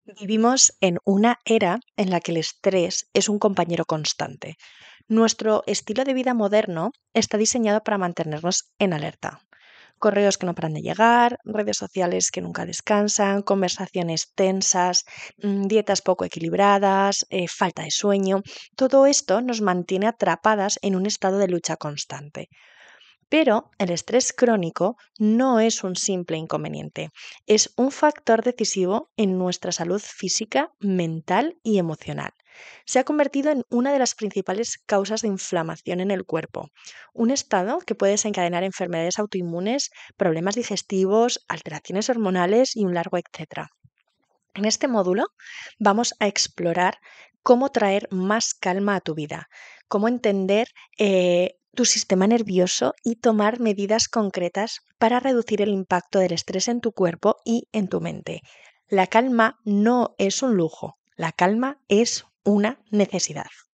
Vivimos en una era en la que el estrés es un compañero constante. Nuestro estilo de vida moderno está diseñado para mantenernos en alerta. Correos que no paran de llegar, redes sociales que nunca descansan, conversaciones tensas, dietas poco equilibradas, falta de sueño. Todo esto nos mantiene atrapadas en un estado de lucha constante. Pero el estrés crónico no es un simple inconveniente, es un factor decisivo en nuestra salud física, mental y emocional. Se ha convertido en una de las principales causas de inflamación en el cuerpo, un estado que puede desencadenar enfermedades autoinmunes, problemas digestivos, alteraciones hormonales y un largo etcétera. En este módulo vamos a explorar cómo traer más calma a tu vida, cómo entender tu sistema nervioso y tomar medidas concretas para reducir el impacto del estrés en tu cuerpo y en tu mente. La calma no es un lujo, la calma es una necesidad.